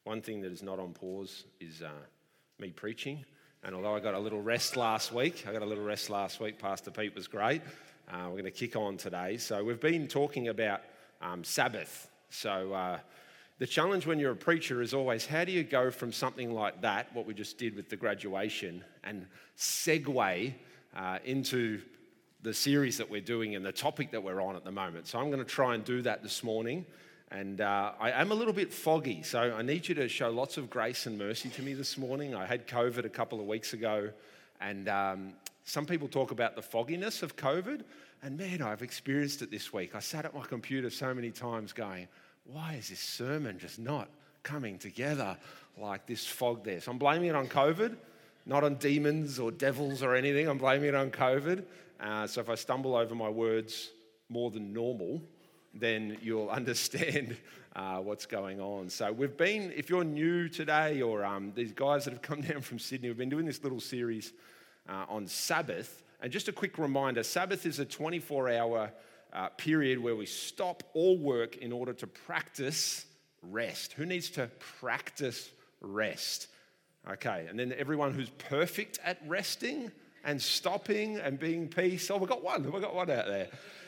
One thing that is not on pause is me preaching. And although I got a little rest last week, Pastor Pete was great. We're going to kick on today. So we've been talking about Sabbath. So the challenge when you're a preacher is always, how do you go from something like that, what we just did with the graduation, and segue into the series that we're doing and the topic that we're on at the moment. So I'm going to try and do that this morning. And I am a little bit foggy, so I need you to show lots of grace and mercy to me this morning. I had COVID a couple of weeks ago, and some people talk about the fogginess of COVID, and man, I've experienced it this week. I sat at my computer so many times going, why is this sermon just not coming together like this fog there? So I'm blaming it on COVID, not on demons or devils or anything. I'm blaming it on COVID. So if I stumble over my words more than normal, then you'll understand what's going on. So we've been, if you're new today, or these guys that have come down from Sydney, we've been doing this little series on Sabbath. And just a quick reminder, Sabbath is a 24-hour period where we stop all work in order to practice rest. Who needs to practice rest? Okay, and then everyone who's perfect at resting and stopping and being peace. Oh, we've got one out there.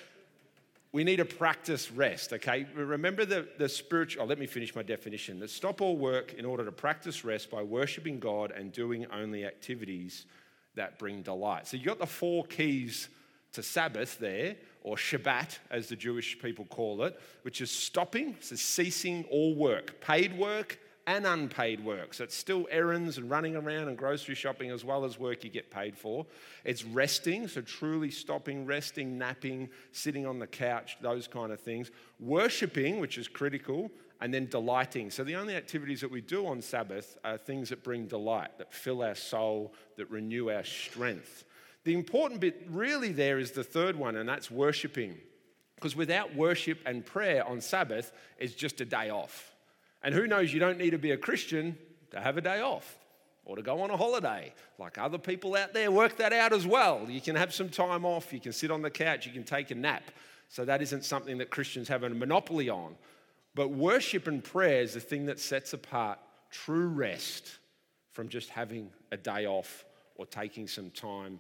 We need to practice rest, okay? Remember the spiritual, let me finish my definition. That stop all work in order to practice rest by worshiping God and doing only activities that bring delight. So you got the 4 keys to Sabbath there, or Shabbat, as the Jewish people call it, which is stopping, so ceasing all work, paid work and unpaid work. So it's still errands and running around and grocery shopping as well as work you get paid for. It's resting, so truly stopping, resting, napping, sitting on the couch, those kind of things. Worshipping, which is critical, and then delighting. So the only activities that we do on Sabbath are things that bring delight, that fill our soul, that renew our strength. The important bit really there is the third one, and that's worshipping. Because without worship and prayer on Sabbath, it's just a day off. And who knows, you don't need to be a Christian to have a day off or to go on a holiday. Like other people out there, work that out as well. You can have some time off, you can sit on the couch, you can take a nap. So that isn't something that Christians have a monopoly on. But worship and prayer is the thing that sets apart true rest from just having a day off or taking some time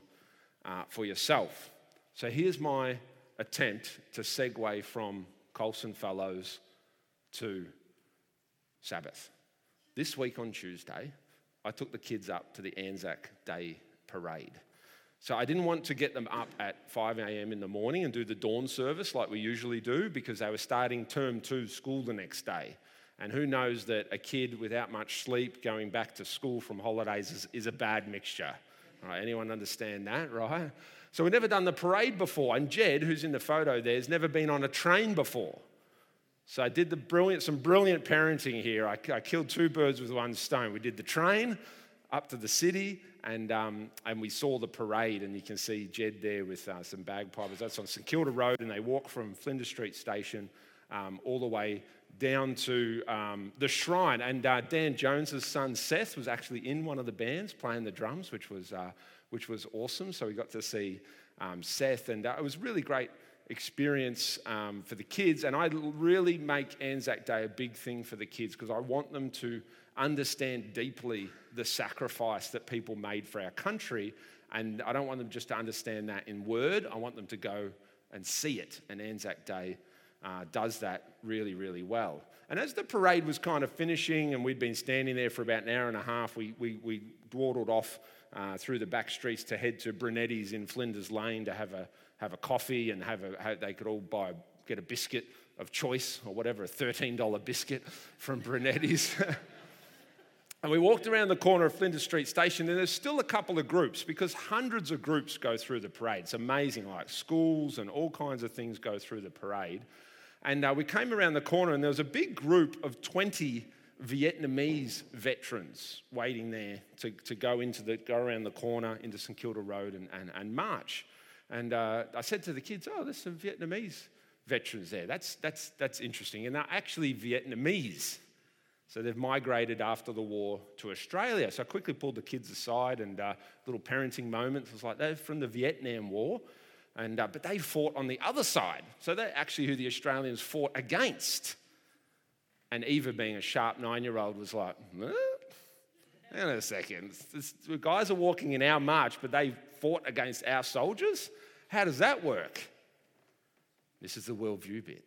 for yourself. So here's my attempt to segue from Colson Fellows to Sabbath. This week on Tuesday, I took the kids up to the Anzac Day parade. So I didn't want to get them up at 5 a.m. in the morning and do the dawn service like we usually do, because they were starting term 2 school the next day. And who knows that a kid without much sleep going back to school from holidays is a bad mixture. Right? Anyone understand that, right? So we've never done the parade before. And Jed, who's in the photo there, has never been on a train before. So I did some brilliant parenting here. I killed 2 birds with one stone. We did the train up to the city, and we saw the parade. And you can see Jed there with some bagpipers. That's on St Kilda Road, and they walk from Flinders Street Station all the way down to the shrine. And Dan Jones's son Seth was actually in one of the bands playing the drums, which was awesome. So we got to see Seth, and it was really great experience for the kids. And I really make Anzac Day a big thing for the kids, because I want them to understand deeply the sacrifice that people made for our country. And I don't want them just to understand that in word. I want them to go and see it. And Anzac Day does that really, really well. And as the parade was kind of finishing, and we'd been standing there for about an hour and a half, we dawdled off through the back streets to head to Brunetti's in Flinders Lane to have a coffee, and they could all get a biscuit of choice or whatever, a $13 biscuit from Brunetti's. And we walked around the corner of Flinders Street Station, and there's still a couple of groups, because hundreds of groups go through the parade. It's amazing, like schools and all kinds of things go through the parade. And we came around the corner, and there was a big group of 20 Vietnamese veterans waiting there to go around the corner into St Kilda Road and march. And I said to the kids, "Oh, there's some Vietnamese veterans there. That's interesting." And they're actually Vietnamese. So they've migrated after the war to Australia. So I quickly pulled the kids aside, and little parenting moments. I was like, they're from the Vietnam War, but they fought on the other side. So they're actually who the Australians fought against. And Eva, being a sharp 9-year-old, was like, huh? Hang on a second. The guys are walking in our march, but they fought against our soldiers? How does that work? This is the worldview bit.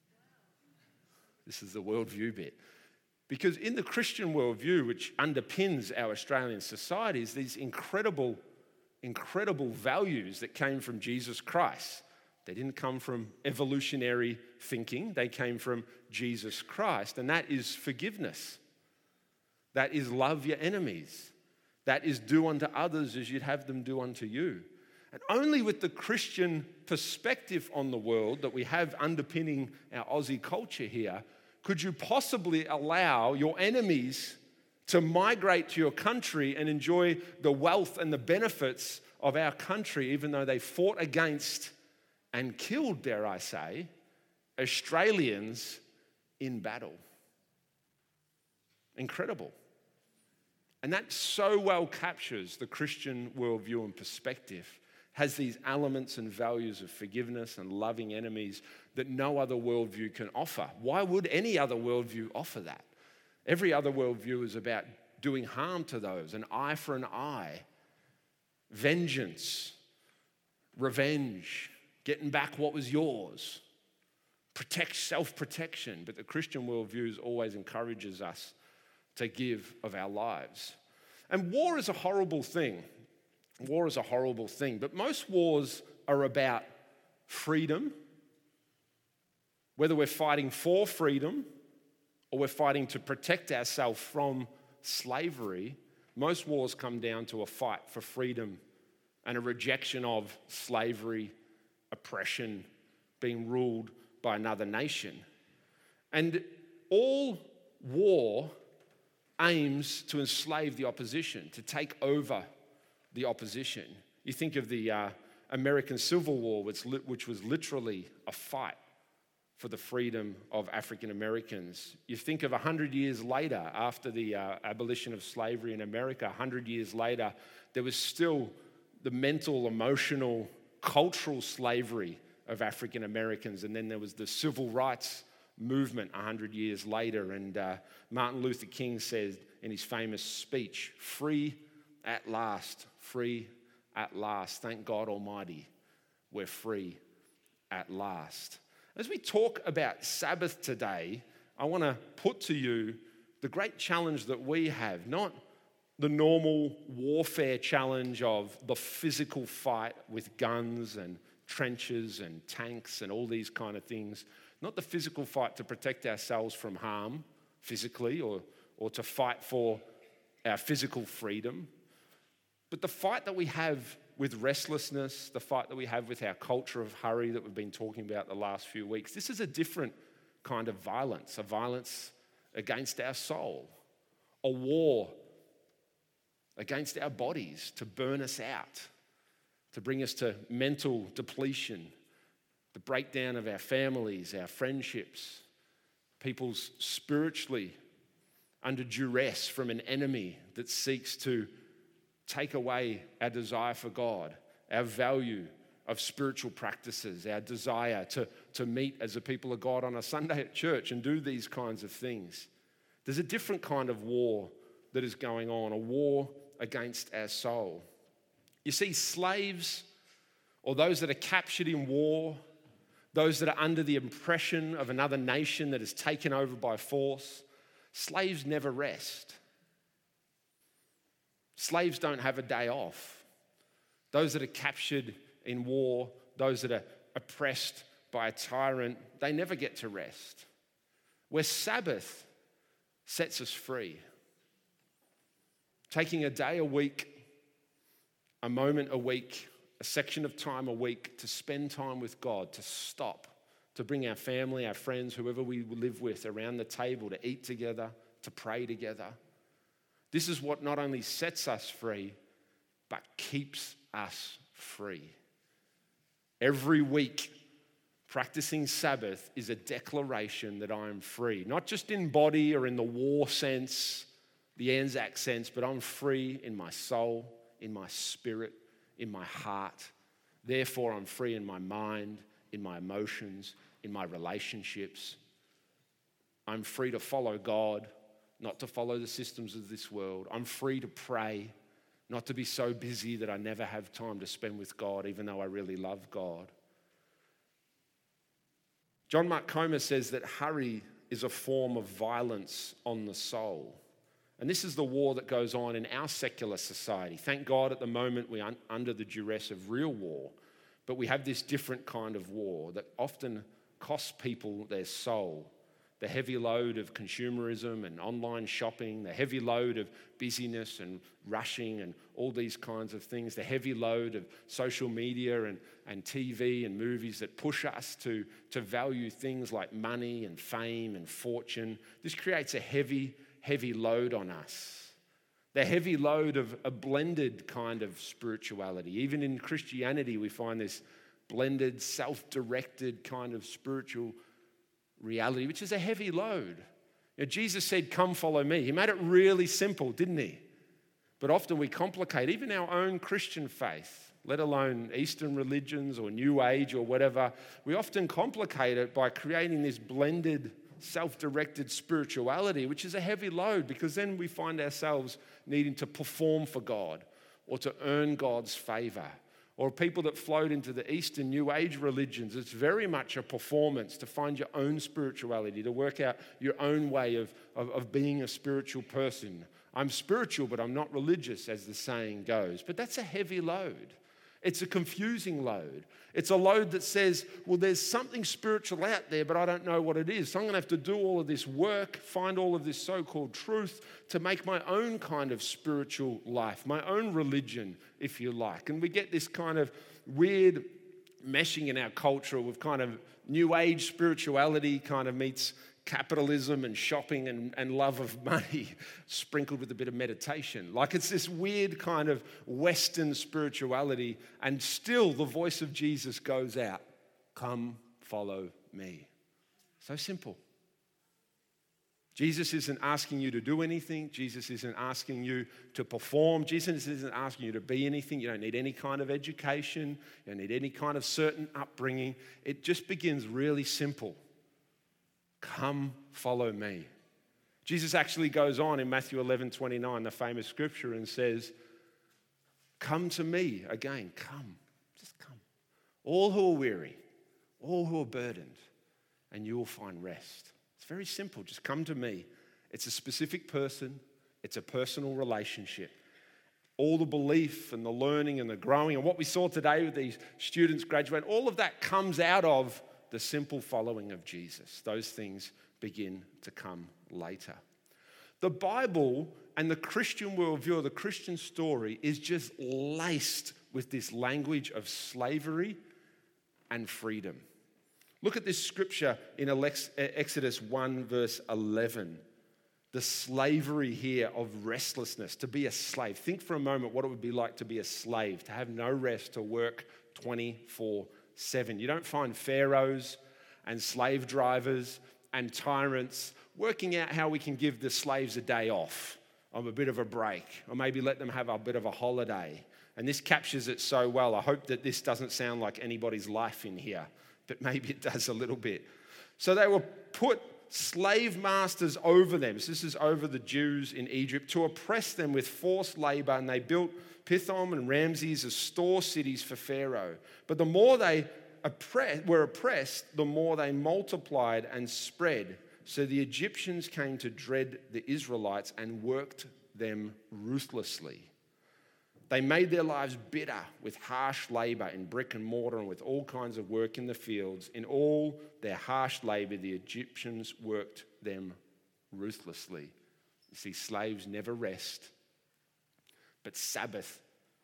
This is the worldview bit. Because in the Christian worldview, which underpins our Australian society, is these incredible values that came from Jesus Christ. They didn't come from evolutionary thinking. They came from Jesus Christ. And that is forgiveness. That is love your enemies. That is do unto others as you'd have them do unto you. And only with the Christian perspective on the world that we have underpinning our Aussie culture here, could you possibly allow your enemies to migrate to your country and enjoy the wealth and the benefits of our country, even though they fought against and killed, dare I say, Australians in battle? Incredible. And that so well captures the Christian worldview and perspective. Has these elements and values of forgiveness and loving enemies that no other worldview can offer. Why would any other worldview offer that? Every other worldview is about doing harm to those, an eye for an eye, vengeance, revenge, getting back what was yours, self-protection. But the Christian worldview always encourages us to give of our lives. And war is a horrible thing. War is a horrible thing, but most wars are about freedom. Whether we're fighting for freedom or we're fighting to protect ourselves from slavery, most wars come down to a fight for freedom and a rejection of slavery, oppression, being ruled by another nation. And all war aims to enslave the opposition, to take over the opposition. You think of the American Civil War, which was literally a fight for the freedom of African Americans. You think of 100 years later, after the abolition of slavery in America, 100 years later, there was still the mental, emotional, cultural slavery of African Americans. And then there was the civil rights movement 100 years later. And Martin Luther King said in his famous speech, "Free at last, free at last. Thank God Almighty, we're free at last." As we talk about Sabbath today, I want to put to you the great challenge that we have, not the normal warfare challenge of the physical fight with guns and trenches and tanks and all these kind of things, not the physical fight to protect ourselves from harm physically or to fight for our physical freedom, but the fight that we have with restlessness, the fight that we have with our culture of hurry that we've been talking about the last few weeks. This is a different kind of violence, a violence against our soul, a war against our bodies to burn us out, to bring us to mental depletion, the breakdown of our families, our friendships, people's spiritually under duress from an enemy that seeks to take away our desire for God, our value of spiritual practices, our desire to meet as a people of God on a Sunday at church and do these kinds of things. There's a different kind of war that is going on, a war against our soul. You see, slaves, or those that are captured in war, those that are under the oppression of another nation that is taken over by force, slaves never rest. Slaves don't have a day off. Those that are captured in war, those that are oppressed by a tyrant, they never get to rest. Where Sabbath sets us free. Taking a day a week, a moment a week, a section of time a week to spend time with God, to stop, to bring our family, our friends, whoever we live with around the table, to eat together, to pray together. This is what not only sets us free, but keeps us free. Every week, practicing Sabbath is a declaration that I am free, not just in body or in the war sense, the Anzac sense, but I'm free in my soul, in my spirit, in my heart. Therefore, I'm free in my mind, in my emotions, in my relationships. I'm free to follow God, not to follow the systems of this world. I'm free to pray, not to be so busy that I never have time to spend with God, even though I really love God. John Mark Comer says that hurry is a form of violence on the soul. And this is the war that goes on in our secular society. Thank God at the moment we're under the duress of real war, but we have this different kind of war that often costs people their soul. The heavy load of consumerism and online shopping, the heavy load of busyness and rushing and all these kinds of things, the heavy load of social media and TV and movies that push us to value things like money and fame and fortune. This creates a heavy load on us. The heavy load of a blended kind of spirituality. Even in Christianity, we find this blended, self-directed kind of spiritual reality, which is a heavy load. Jesus said, "Come follow me." He made it really simple, didn't he? But often we complicate even our own Christian faith, let alone Eastern religions or New Age or whatever. We often complicate it by creating this blended, self-directed spirituality, which is a heavy load, because then we find ourselves needing to perform for God or to earn God's favor. Or people that float into the Eastern New Age religions, it's very much a performance to find your own spirituality, to work out your own way of being a spiritual person. I'm spiritual, but I'm not religious, as the saying goes. But that's a heavy load. It's a confusing load. It's a load that says, well, there's something spiritual out there, but I don't know what it is. So I'm going to have to do all of this work, find all of this so-called truth to make my own kind of spiritual life, my own religion, if you like. And we get this kind of weird meshing in our culture with kind of New Age spirituality kind of meets capitalism and shopping and love of money sprinkled with a bit of meditation. Like it's this weird kind of Western spirituality, and still the voice of Jesus goes out, "Come, follow me." So simple. Jesus isn't asking you to do anything. Jesus isn't asking you to perform. Jesus isn't asking you to be anything. You don't need any kind of education. You don't need any kind of certain upbringing. It just begins really simple. Come, follow me. Jesus actually goes on in Matthew 11:29, the famous scripture, and says, "Come to me." Again, come, just come. All who are weary, all who are burdened, and you will find rest. It's very simple. Just come to me. It's a specific person. It's a personal relationship. All the belief and the learning and the growing and what we saw today with these students graduating, all of that comes out of the simple following of Jesus. Those things begin to come later. The Bible and the Christian worldview, or the Christian story, is just laced with this language of slavery and freedom. Look at this scripture in Exodus 1 verse 11. The slavery here of restlessness, to be a slave. Think for a moment what it would be like to be a slave, to have no rest, to work 24/7. You don't find pharaohs and slave drivers and tyrants working out how we can give the slaves a day off, or a bit of a break, or maybe let them have a bit of a holiday. And this captures it so well. I hope that this doesn't sound like anybody's life in here, but maybe it does a little bit. So they were put slave masters over them. So this is over the Jews in Egypt, to oppress them with forced labor, and they built Pithom and Ramses as store cities for Pharaoh. But the more they were oppressed, the more they multiplied and spread. So the Egyptians came to dread the Israelites and worked them ruthlessly. They made their lives bitter with harsh labor in brick and mortar and with all kinds of work in the fields. In all their harsh labor, the Egyptians worked them ruthlessly. You see, slaves never rest. But Sabbath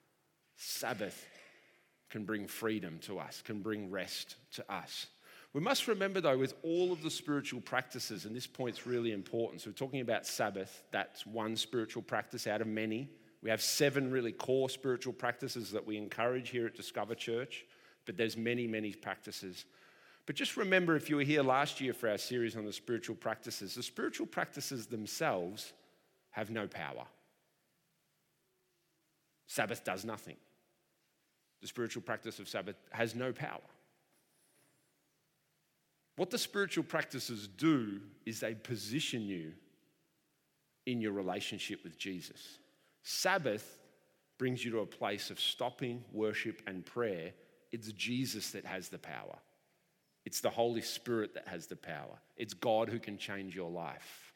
can bring freedom to us, can bring rest to us. We must remember, though, with all of the spiritual practices, and this point's really important. So we're talking about Sabbath. That's one spiritual practice out of many. We have 7 really core spiritual practices that we encourage here at Discover Church, but there's many, many practices. But just remember, if you were here last year for our series on the spiritual practices, the spiritual practices themselves have no power. Sabbath does nothing. The spiritual practice of Sabbath has no power. What the spiritual practices do is they position you in your relationship with Jesus. Sabbath brings you to a place of stopping, worship, and prayer. It's Jesus that has the power. It's the Holy Spirit that has the power. It's God who can change your life.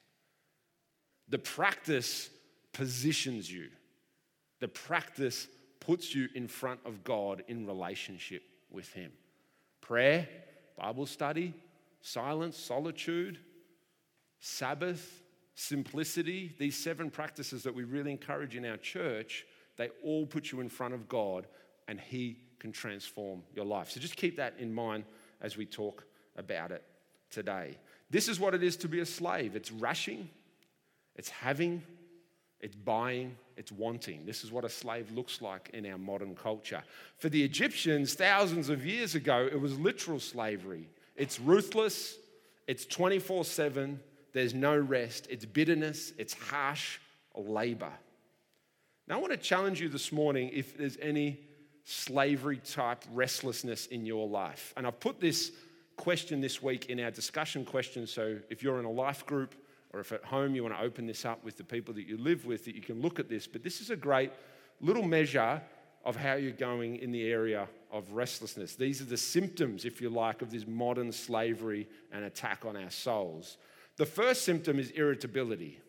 The practice positions you. The practice puts you in front of God in relationship with Him. Prayer, Bible study, silence, solitude, Sabbath, simplicity, these 7 practices that we really encourage in our church, they all put you in front of God and He can transform your life. So just keep that in mind as we talk about it today. This is what it is to be a slave. It's rushing, it's having, it's buying, it's wanting. This is what a slave looks like in our modern culture. For the Egyptians, thousands of years ago, it was literal slavery. It's ruthless, it's 24/7, there's no rest, it's bitterness, it's harsh labor. Now I want to challenge you this morning if there's any slavery type restlessness in your life. And I've put this question this week in our discussion question, so if you're in a life group or if at home you want to open this up with the people that you live with, that you can look at this. But this is a great little measure of how you're going in the area of restlessness. These are the symptoms, if you like, of this modern slavery and attack on our souls. The first symptom is irritability.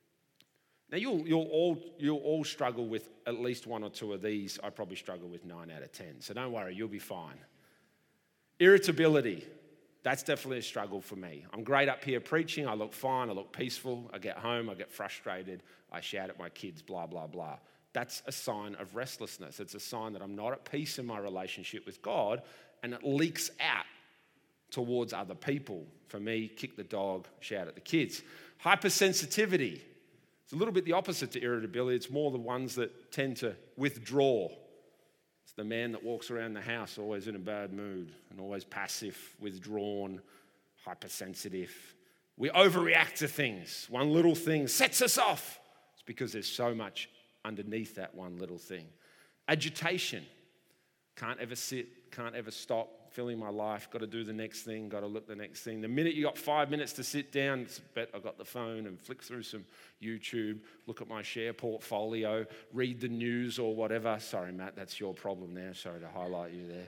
Now, you'll all struggle with at least one or two of these. I probably struggle with 9 out of 10, so don't worry, you'll be fine. Irritability, that's definitely a struggle for me. I'm great up here preaching, I look fine, I look peaceful. I get home, I get frustrated, I shout at my kids, blah, blah, blah. That's a sign of restlessness. It's a sign that I'm not at peace in my relationship with God, and it leaks out towards other people. For me, kick the dog, shout at the kids. Hypersensitivity. It's a little bit the opposite to irritability. It's more the ones that tend to withdraw. It's the man that walks around the house always in a bad mood and always passive, withdrawn, hypersensitive. We overreact to things. One little thing sets us off. It's because there's so much underneath that one little thing. Agitation. Can't ever sit, can't ever stop, filling my life, got to do the next thing, got to look the next thing. The minute you got 5 minutes to sit down, it's bet I got the phone and flick through some YouTube, look at my share portfolio, read the news or whatever. Sorry, Matt, that's your problem there. Sorry to highlight you there.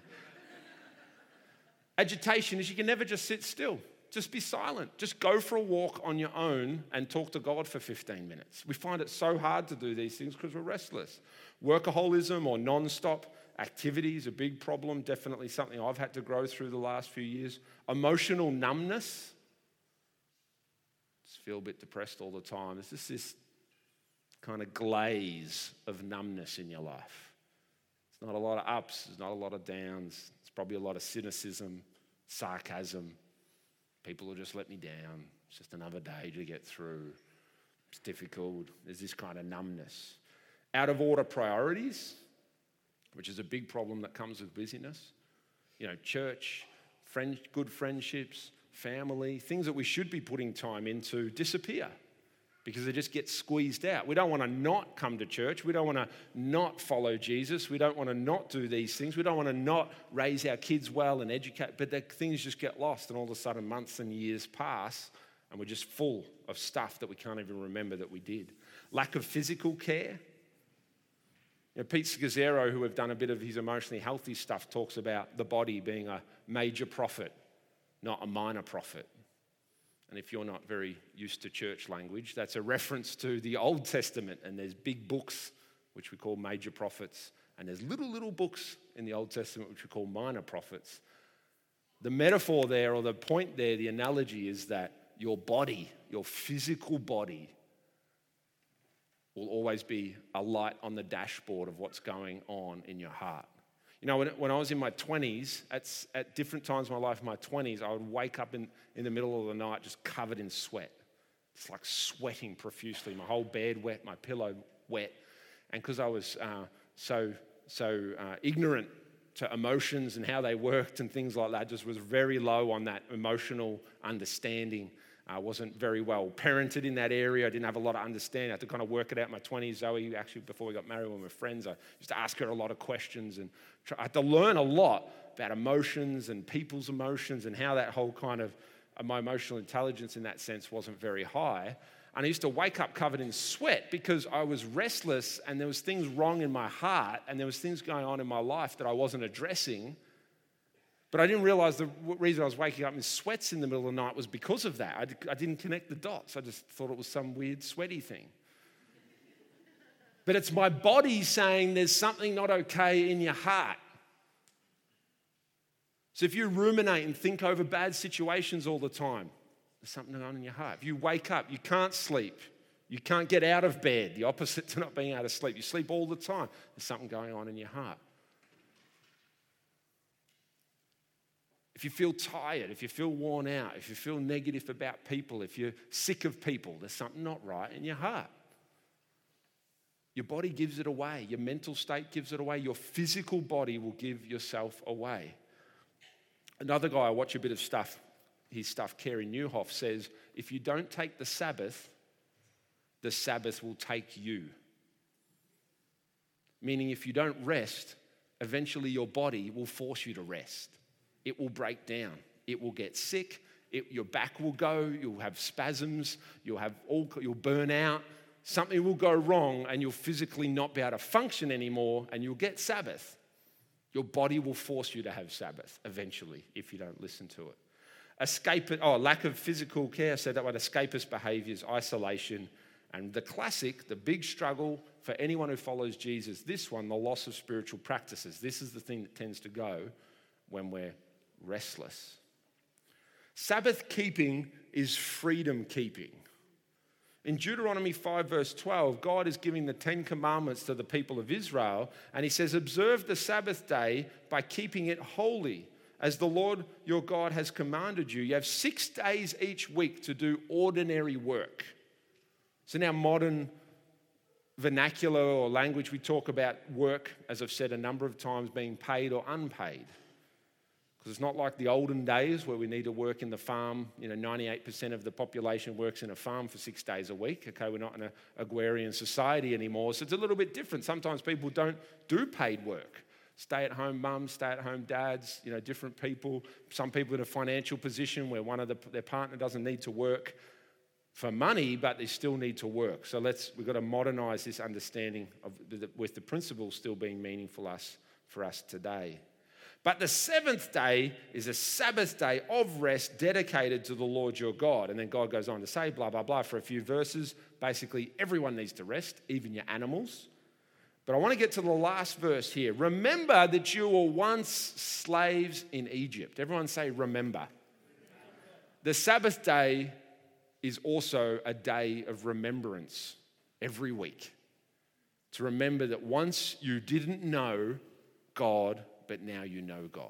Agitation is you can never just sit still. Just be silent. Just go for a walk on your own and talk to God for 15 minutes. We find it so hard to do these things because we're restless. Workaholism or non-stop activity is a big problem, definitely something I've had to grow through the last few years. Emotional numbness. Just feel a bit depressed all the time. There's just this kind of glaze of numbness in your life. It's not a lot of ups, there's not a lot of downs. It's probably a lot of cynicism, sarcasm. People will just let me down. It's just another day to get through. It's difficult. There's this kind of numbness. Out of order priorities, which is a big problem that comes with busyness. You know, church, good friendships, family, things that we should be putting time into disappear because they just get squeezed out. We don't want to not come to church. We don't want to not follow Jesus. We don't want to not do these things. We don't want to not raise our kids well and educate, but the things just get lost and all of a sudden months and years pass and we're just full of stuff that we can't even remember that we did. Lack of physical care. You know, Pete Scazzero, who have done a bit of his emotionally healthy stuff, talks about the body being a major prophet, not a minor prophet. And if you're not very used to church language, that's a reference to the Old Testament. And there's big books, which we call major prophets. And there's little books in the Old Testament, which we call minor prophets. The metaphor there, or the point there, the analogy is that your body, your physical body, will always be a light on the dashboard of what's going on in your heart. You know, when I was in my 20s, at different times in my life, in my 20s, I would wake up in the middle of the night just covered in sweat. It's like sweating profusely, my whole bed wet, my pillow wet. And because I was so ignorant to emotions and how they worked and things like that, just was very low on that emotional understanding. I wasn't very well parented in that area. I didn't have a lot of understanding. I had to kind of work it out in my 20s. Zoe, actually, before we got married when we were friends, I used to ask her a lot of questions and I had to learn a lot about emotions and people's emotions and how that whole kind of my emotional intelligence in that sense wasn't very high. And I used to wake up covered in sweat because I was restless and there was things wrong in my heart and there was things going on in my life that I wasn't addressing. But I didn't realize the reason I was waking up in sweats in the middle of the night was because of that. I didn't connect the dots. I just thought it was some weird sweaty thing. But it's my body saying there's something not okay in your heart. So if you ruminate and think over bad situations all the time, there's something going on in your heart. If you wake up, you can't sleep. You can't get out of bed. The opposite to not being able to sleep. You sleep all the time. There's something going on in your heart. If you feel tired, if you feel worn out, if you feel negative about people, if you're sick of people, there's something not right in your heart. Your body gives it away. Your mental state gives it away. Your physical body will give yourself away. Another guy, I watch a bit of stuff, his stuff, Carey Nieuwhof, says, if you don't take the Sabbath will take you. Meaning if you don't rest, eventually your body will force you to rest. It will break down. It will get sick. Your back will go. You'll have spasms. You'll burn out. Something will go wrong and you'll physically not be able to function anymore and you'll get Sabbath. Your body will force you to have Sabbath eventually if you don't listen to it. Lack of physical care, I said that one, escapist behaviors, isolation, and the classic, the big struggle for anyone who follows Jesus, this one, the loss of spiritual practices. This is the thing that tends to go when we're restless. Sabbath keeping is freedom keeping. In Deuteronomy 5 verse 12, God is giving the 10 commandments to the people of Israel, and he says, observe the Sabbath day by keeping it holy, as the Lord your God has commanded you. You have 6 days each week to do ordinary work. So now modern vernacular or language, we talk about work, as I've said a number of times, being paid or unpaid. Because it's not like the olden days where we need to work in the farm. 98% of the population works in a farm for 6 days a week. Okay, we're not in an agrarian society anymore. So it's a little bit different. Sometimes people don't do paid work. Stay-at-home mums, stay-at-home dads, different people. Some people in a financial position where one of their partner doesn't need to work for money, but they still need to work. So we've got to modernize this understanding with the principles still being meaningful for us today. But the seventh day is a Sabbath day of rest dedicated to the Lord your God. And then God goes on to say, blah, blah, blah, for a few verses. Basically, everyone needs to rest, even your animals. But I want to get to the last verse here. Remember that you were once slaves in Egypt. Everyone say, remember. The Sabbath day is also a day of remembrance every week. To remember that once you didn't know God, but now you know God.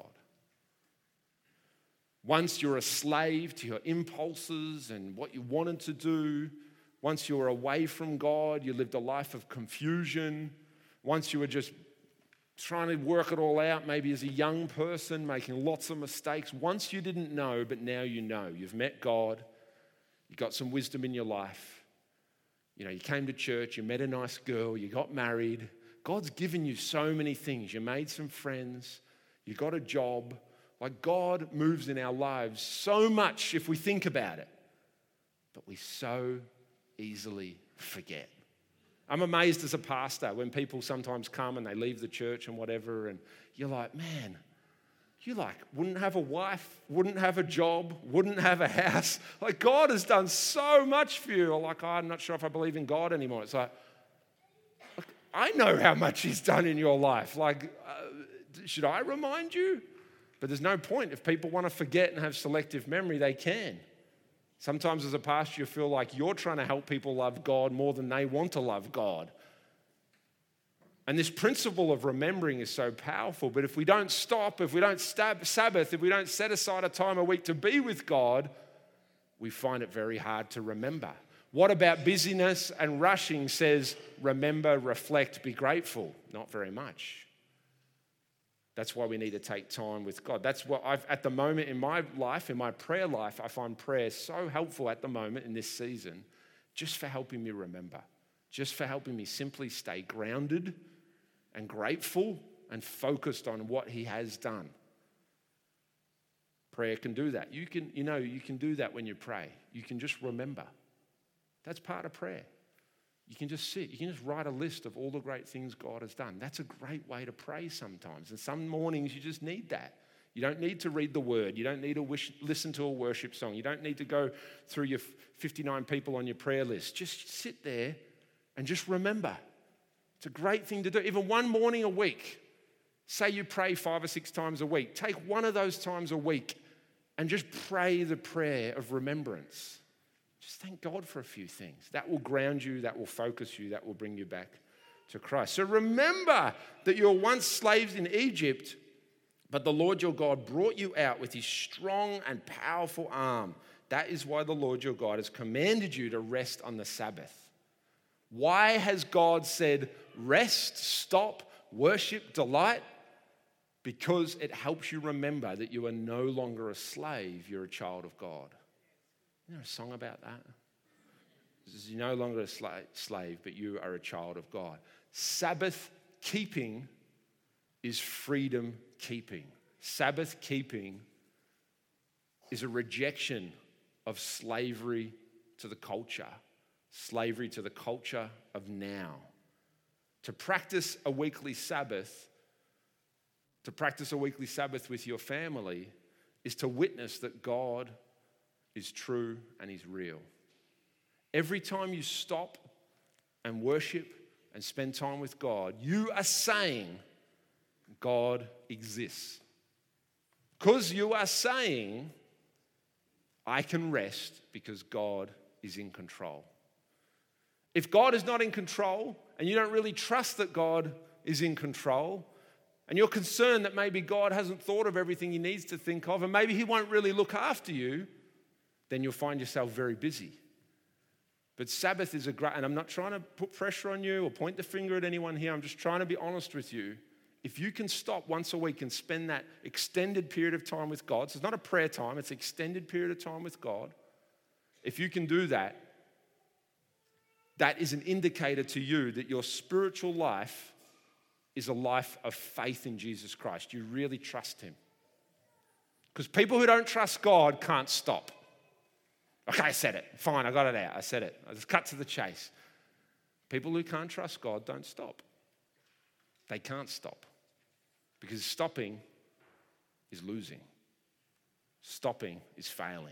Once you're a slave to your impulses and what you wanted to do. Once you were away from God, you lived a life of confusion. Once you were just trying to work it all out, maybe as a young person, making lots of mistakes. Once you didn't know, but now you know. You've met God. You got some wisdom in your life. You came to church, you met a nice girl, you got married. God's given you so many things. You made some friends. You got a job. Like God moves in our lives so much if we think about it. But we so easily forget. I'm amazed as a pastor when people sometimes come and they leave the church and whatever, and you're like, man, you wouldn't have a wife, wouldn't have a job, wouldn't have a house. Like God has done so much for you. Like, I'm not sure if I believe in God anymore. It's like, I know how much he's done in your life. Should I remind you? But there's no point. If people want to forget and have selective memory, they can. Sometimes as a pastor, you feel like you're trying to help people love God more than they want to love God. And this principle of remembering is so powerful. But if we don't stop, if we don't Sabbath, if we don't set aside a time a week to be with God, we find it very hard to remember. What about busyness and rushing says, remember, reflect, be grateful? Not very much. That's why we need to take time with God. That's what at the moment in my life, in my prayer life, I find prayer so helpful at the moment in this season, just for helping me remember, just for helping me simply stay grounded and grateful and focused on what he has done. Prayer can do that. You can do that when you pray. You can just remember. That's part of prayer. You can just sit. You can just write a list of all the great things God has done. That's a great way to pray sometimes. And some mornings you just need that. You don't need to read the word. You don't need to listen to a worship song. You don't need to go through your 59 people on your prayer list. Just sit there and just remember. It's a great thing to do. Even one morning a week. Say you pray 5 or 6 times a week. Take one of those times a week and just pray the prayer of remembrance. Just thank God for a few things. That will ground you, that will focus you, that will bring you back to Christ. So remember that you were once slaves in Egypt, but the Lord your God brought you out with his strong and powerful arm. That is why the Lord your God has commanded you to rest on the Sabbath. Why has God said rest, stop, worship, delight? Because it helps you remember that you are no longer a slave, you're a child of God. Isn't there a song about that? You're no longer a slave, but you are a child of God. Sabbath keeping is freedom keeping. Sabbath keeping is a rejection of slavery to the culture of now. To practice a weekly Sabbath with your family is to witness that God is true and he's real. Every time you stop and worship and spend time with God, you are saying God exists. Because you are saying, I can rest because God is in control. If God is not in control and you don't really trust that God is in control, and you're concerned that maybe God hasn't thought of everything he needs to think of, and maybe he won't really look after you, then you'll find yourself very busy. But Sabbath is a great, and I'm not trying to put pressure on you or point the finger at anyone here. I'm just trying to be honest with you. If you can stop once a week and spend that extended period of time with God, so it's not a prayer time, it's an extended period of time with God. If you can do that, that is an indicator to you that your spiritual life is a life of faith in Jesus Christ. You really trust him. Because people who don't trust God can't stop. Okay, I said it. Fine, I got it out. I said it. I just cut to the chase. People who can't trust God don't stop. They can't stop. Because stopping is losing. Stopping is failing.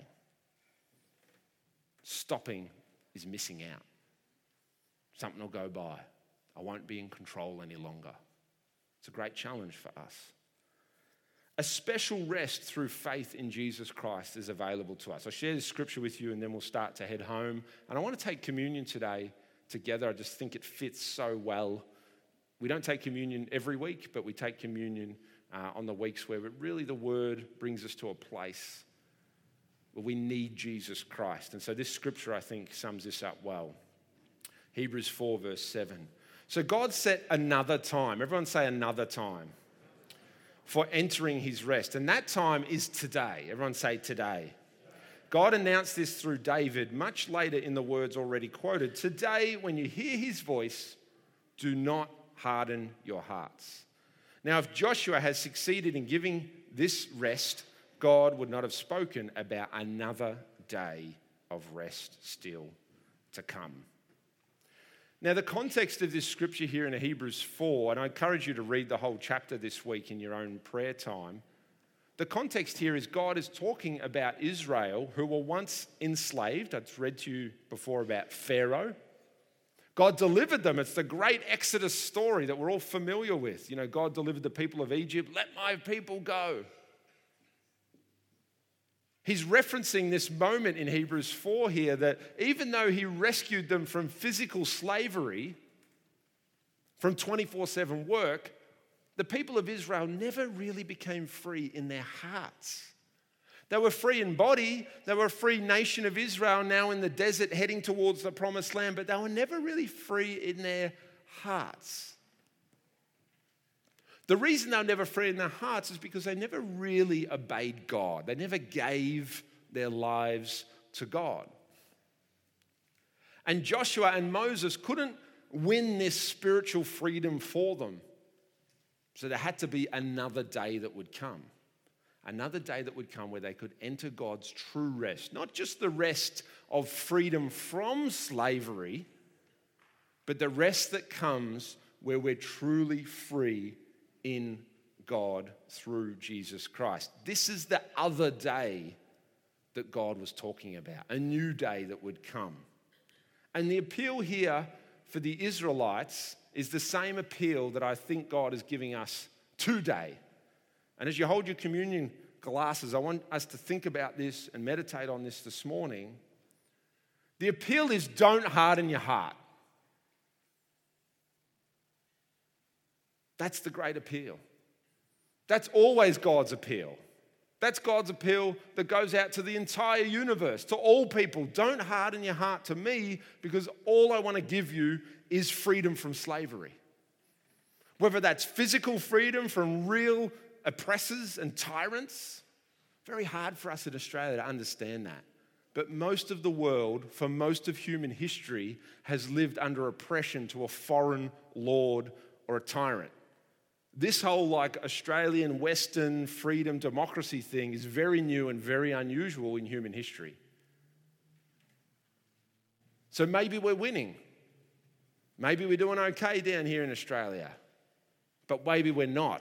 Stopping is missing out. Something will go by. I won't be in control any longer. It's a great challenge for us. A special rest through faith in Jesus Christ is available to us. I'll share this scripture with you and then we'll start to head home. And I want to take communion today together. I just think it fits so well. We don't take communion every week, but we take communion on the weeks where really the word brings us to a place where we need Jesus Christ. And so this scripture, I think, sums this up well. Hebrews 4 verse 7. So God set another time. Everyone say another time. For entering his rest. And that time is today. Everyone say today. God announced this through David much later in the words already quoted. Today, when you hear his voice, do not harden your hearts. Now, if Joshua has succeeded in giving this rest, God would not have spoken about another day of rest still to come. Now, the context of this scripture here in Hebrews 4, and I encourage you to read the whole chapter this week in your own prayer time. The context here is God is talking about Israel, who were once enslaved. I've read to you before about Pharaoh. God delivered them. It's the great Exodus story that we're all familiar with. You know, God delivered the people of Egypt. Let my people go. He's referencing this moment in Hebrews 4 here that even though he rescued them from physical slavery, from 24/7 work, the people of Israel never really became free in their hearts. They were free in body. They were a free nation of Israel now in the desert heading towards the promised land, but they were never really free in their hearts. The reason they were never free in their hearts is because they never really obeyed God. They never gave their lives to God. And Joshua and Moses couldn't win this spiritual freedom for them. So there had to be another day that would come. another day that would come where they could enter God's true rest. Not just the rest of freedom from slavery, but the rest that comes where we're truly free in God through Jesus Christ. This is the other day that God was talking about, a new day that would come. And the appeal here for the Israelites is the same appeal that I think God is giving us today. And as you hold your communion glasses, I want us to think about this and meditate on this morning. The appeal is don't harden your heart. That's the great appeal. That's always God's appeal. That's God's appeal that goes out to the entire universe, to all people. Don't harden your heart to me, because all I want to give you is freedom from slavery. Whether that's physical freedom from real oppressors and tyrants. Very hard for us in Australia to understand that. But most of the world, for most of human history, has lived under oppression to a foreign lord or a tyrant. This whole Australian Western freedom democracy thing is very new and very unusual in human history. So maybe we're winning. Maybe we're doing okay down here in Australia. But maybe we're not.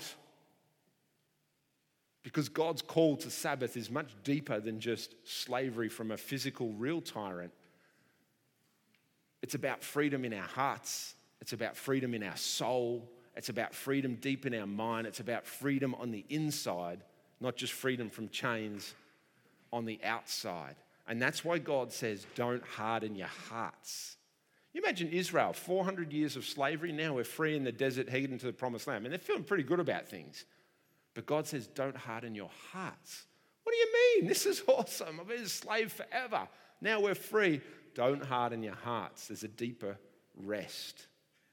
Because God's call to Sabbath is much deeper than just slavery from a physical, real tyrant. It's about freedom in our hearts. It's about freedom in our soul. It's about freedom deep in our mind. It's about freedom on the inside, not just freedom from chains on the outside. And that's why God says, don't harden your hearts. You imagine Israel, 400 years of slavery. Now we're free in the desert, heading to the promised land. And they're feeling pretty good about things. But God says, don't harden your hearts. What do you mean? This is awesome. I've been a slave forever. Now we're free. Don't harden your hearts. There's a deeper rest.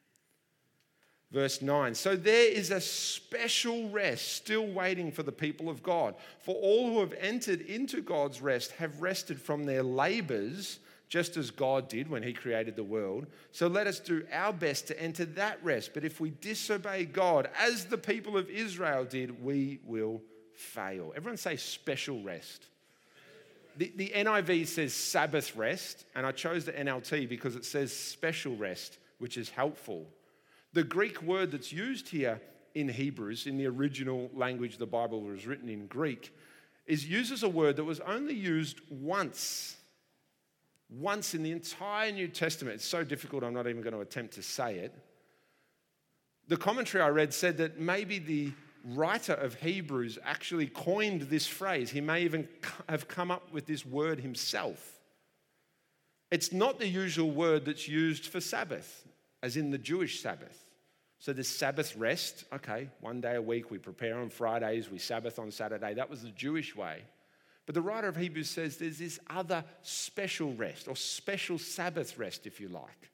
Verse 9, so there is a special rest still waiting for the people of God. For all who have entered into God's rest have rested from their labors, just as God did when he created the world. So let us do our best to enter that rest. But if we disobey God, as the people of Israel did, we will fail. Everyone say special rest. The NIV says Sabbath rest, and I chose the NLT because it says special rest, which is helpful. The Greek word that's used here in Hebrews, in the original language the Bible was written in Greek, uses a word that was only used once in the entire New Testament. It's so difficult, I'm not even going to attempt to say it. The commentary I read said that maybe the writer of Hebrews actually coined this phrase. He may even have come up with this word himself. It's not the usual word that's used for Sabbath, as in the Jewish Sabbath. So there's Sabbath rest. Okay, one day a week, we prepare on Fridays, we Sabbath on Saturday. That was the Jewish way. But the writer of Hebrews says there's this other special rest, or special Sabbath rest, if you like.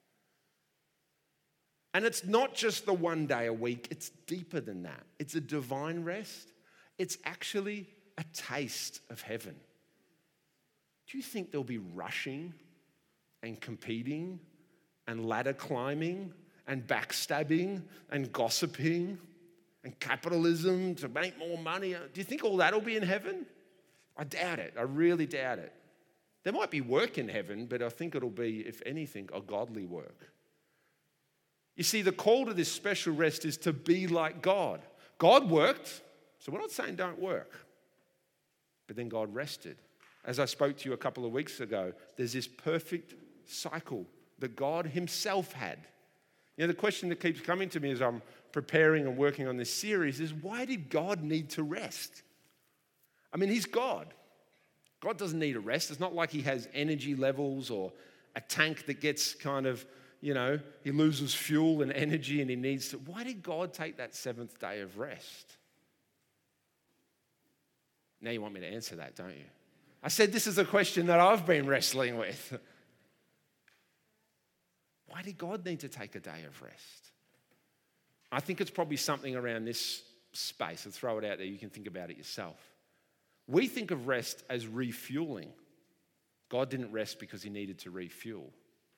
And it's not just the one day a week, it's deeper than that. It's a divine rest. It's actually a taste of heaven. Do you think there'll be rushing and competing and ladder climbing and backstabbing and gossiping and capitalism to make more money? Do you think all that'll be in heaven? I doubt it. I really doubt it. There might be work in heaven, but I think it'll be, if anything, a godly work. You see, the call to this special rest is to be like God. God worked, so we're not saying don't work. But then God rested. As I spoke to you a couple of weeks ago, there's this perfect cycle that God himself had. You know, the question that keeps coming to me as I'm preparing and working on this series is, why did God need to rest? I mean, he's God. God doesn't need a rest. It's not like he has energy levels or a tank that gets kind of, he loses fuel and energy and he needs to. Why did God take that seventh day of rest? Now you want me to answer that, don't you? I said this is a question that I've been wrestling with. Why did God need to take a day of rest? I think it's probably something around this space. I'll throw it out there. You can think about it yourself. We think of rest as refueling. God didn't rest because he needed to refuel.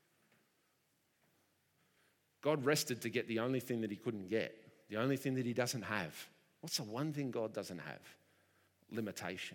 God rested to get the only thing that he couldn't get, the only thing that he doesn't have. What's the one thing God doesn't have? limitation.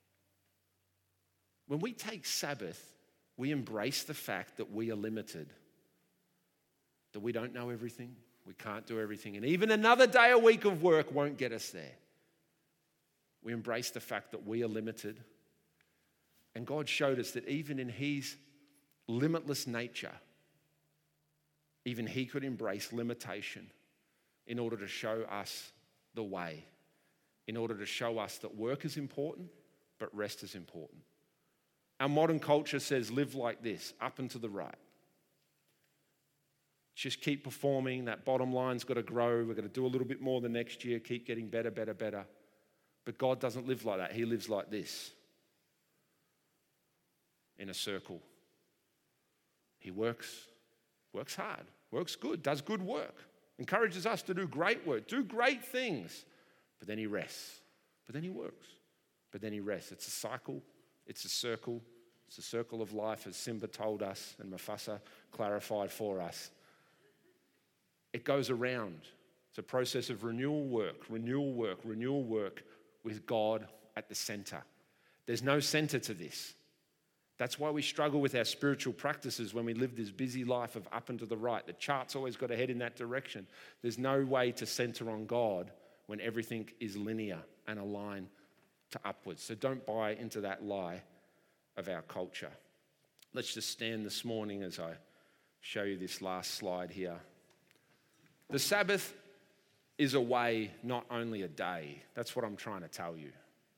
When we take Sabbath, we embrace the fact that we are limited, that we don't know everything, we can't do everything, and even another day a week of work won't get us there. We embrace the fact that we are limited. And God showed us that even in his limitless nature, even he could embrace limitation in order to show us the way, in order to show us that work is important, but rest is important. Our modern culture says live like this, up and to the right. Just keep performing, that bottom line's got to grow, we're going to do a little bit more the next year, keep getting better, better, better. But God doesn't live like that. He lives like this, in a circle. He works hard, works good, does good work, encourages us to do great work, do great things. But then he rests. But then he works. But then he rests. It's a cycle. It's a circle. It's a circle of life, as Simba told us and Mufasa clarified for us. It goes around. It's a process of renewal work with God at the center. There's no center to this. That's why we struggle with our spiritual practices when we live this busy life of up and to the right. The chart's always got to head in that direction. There's no way to center on God when everything is linear and aligned to upwards. So don't buy into that lie of our culture. Let's just stand this morning as I show you this last slide here. The Sabbath is a way, not only a day. That's what I'm trying to tell you.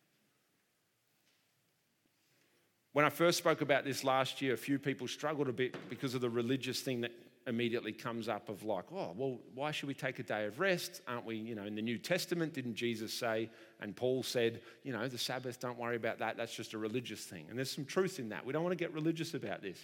When I first spoke about this last year, a few people struggled a bit because of the religious thing that immediately comes up of like, oh, well, why should we take a day of rest? Aren't we, in the New Testament, didn't Jesus say, and Paul said, the Sabbath, don't worry about that. That's just a religious thing. And there's some truth in that. We don't want to get religious about this.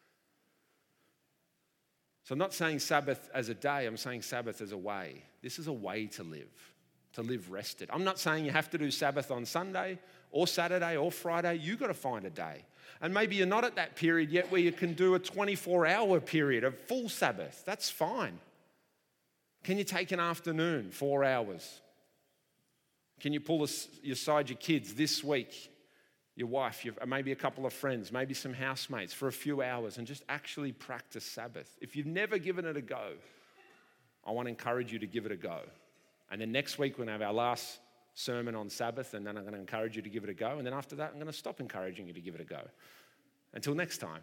So I'm not saying Sabbath as a day. I'm saying Sabbath as a way. This is a way to live rested. I'm not saying you have to do Sabbath on Sunday or Saturday or Friday. You've got to find a day. And maybe you're not at that period yet where you can do a 24-hour period of full Sabbath. That's fine. Can you take an afternoon, 4 hours? Can you pull aside your kids this week, your wife, maybe a couple of friends, maybe some housemates for a few hours and just actually practice Sabbath? If you've never given it a go, I want to encourage you to give it a go. And then next week we're going to have our last sermon on Sabbath, and then I'm going to encourage you to give it a go. And then after that, I'm going to stop encouraging you to give it a go. Until next time.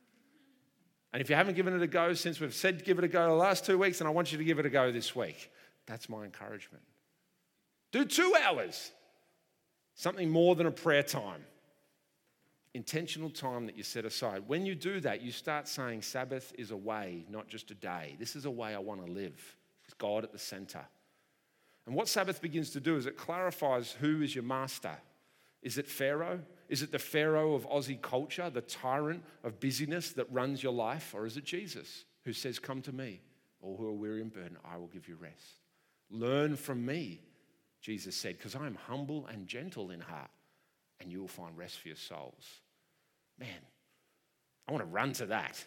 And if you haven't given it a go since we've said give it a go the last 2 weeks, then I want you to give it a go this week. That's my encouragement. Do 2 hours. Something more than a prayer time. Intentional time that you set aside. When you do that, you start saying Sabbath is a way, not just a day. This is a way I want to live. It's God at the center. And what Sabbath begins to do is it clarifies who is your master. Is it Pharaoh? Is it the Pharaoh of Aussie culture, the tyrant of busyness that runs your life? Or is it Jesus who says, come to me, all who are weary and burdened, I will give you rest. Learn from me, Jesus said, because I am humble and gentle in heart, and you will find rest for your souls. Man, I want to run to that.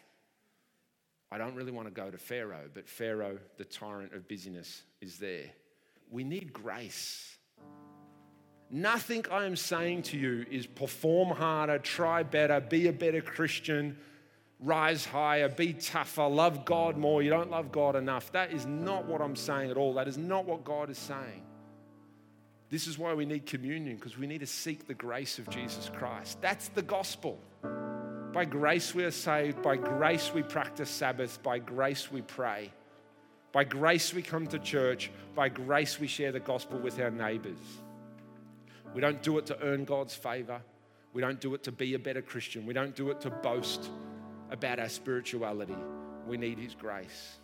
I don't really want to go to Pharaoh, but Pharaoh, the tyrant of busyness, is there. We need grace. Nothing I am saying to you is perform harder, try better, be a better Christian, rise higher, be tougher, love God more. You don't love God enough. That is not what I'm saying at all. That is not what God is saying. This is why we need communion, because we need to seek the grace of Jesus Christ. That's the gospel. By grace we are saved. By grace we practice Sabbath. By grace we pray. By grace we come to church. By grace we share the gospel with our neighbors. We don't do it to earn God's favor. We don't do it to be a better Christian. We don't do it to boast about our spirituality. We need his grace.